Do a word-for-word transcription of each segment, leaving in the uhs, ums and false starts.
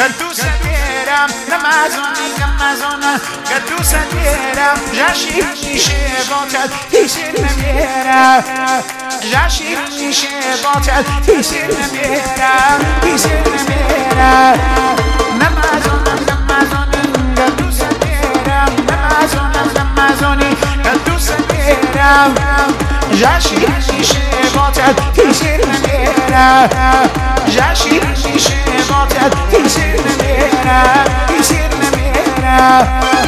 که دوست دارم رمضانی رمضان که دوست دارم جشن میشه باتت تیسیر نمیرم جشن میشه باتت تیسیر نمیرم تیسیر نمیرم رمضان رمضانی که دوست دارم رمضان رمضانی که دوست دارم جشن میشه باتت تیسیر نمیرم جشن میشه باتت تیسیر نمیرم تیسیر نمیرم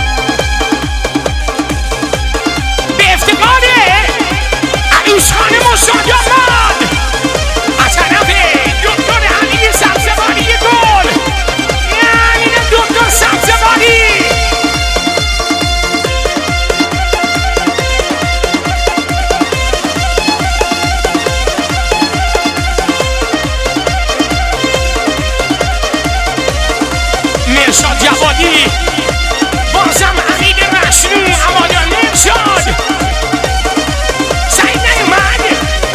به افتقار عروس خانم استاد یامد از طرف دکتر حمید سبزواری گل یعنی دکتر سبزواری مرشاد جوادی بازم حمید رشنی هوادار مرشاد سعید نیومد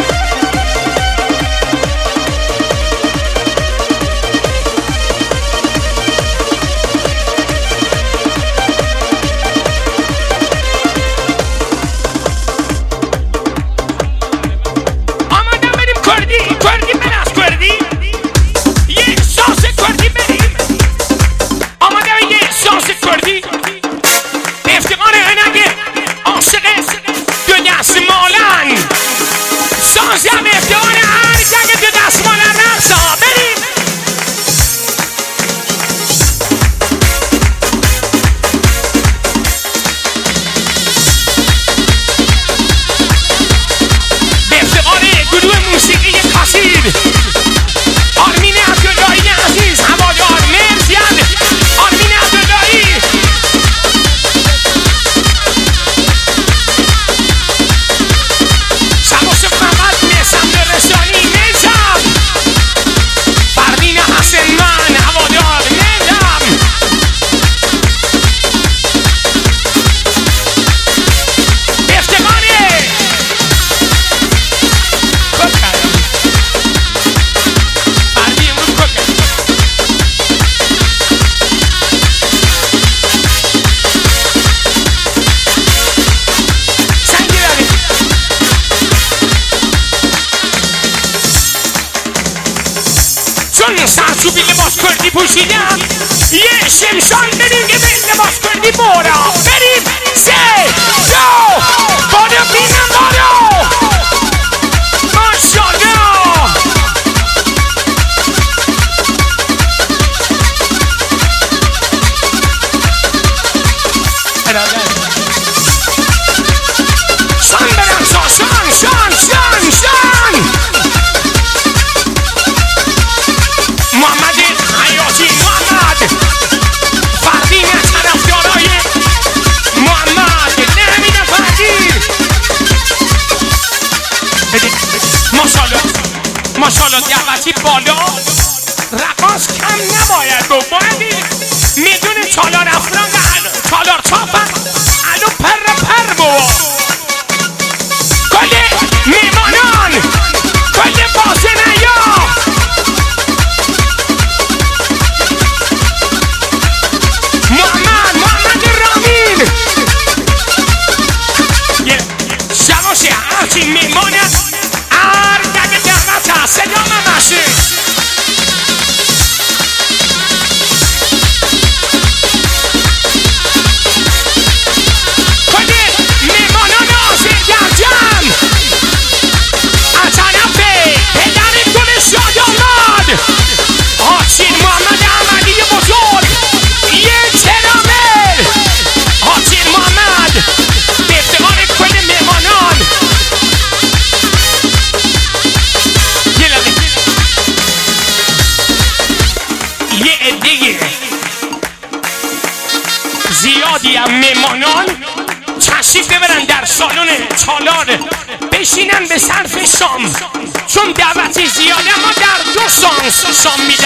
آمدم بریم کردی کردی بناس کردی یک ساس کردی بریم آمدم یک ساس کردی افتقار هنگ عاشق دو دست مالن سازم افتقار هر جنگ دو دست مالن رقصا بریم به افتقار گروه موسیقی کاسید آرمین عبداللهی عزیز هوادار مرزید آرمین عبداللهی شباش محمد میسم رسانی میزم فردین حسن من هوادار میزم به افتقار کد کردم فردی امروز کد کردم سنگی روید چون سرچوبی لباس کردی پوشیدم یه شمشان بریم که به لباس کردی بورا بریم سه دو بارو بینم بارو ماشاءالله شان برم شان شان شان شان شان محمد حیاتی محمد فردین طرفدارای محمد نمین فردی ماشاءالله ماشاءالله دعوتی بالا رقاص کم نباید بود بایدی میدونه چالار افران چالار چاپن الو پر پر بود کل میمانان کل بازنه یا محمد محمد رامین یه شباشه هرچی میماند ارگگ دعوت هست صدا ممشه کل میمانان آزیر در جمع از طرف پدر گل شاد آمد حاجی محمد احمدی بزرگ یک ترامل حاجی محمد به افتقار کل مهمانان یه لحظه یه عده زیادی هم مهمانان تشریف ببرن در سالن چالار بشینن به صرف شام چون دعوتی زیاده ما در دو شام سه شام می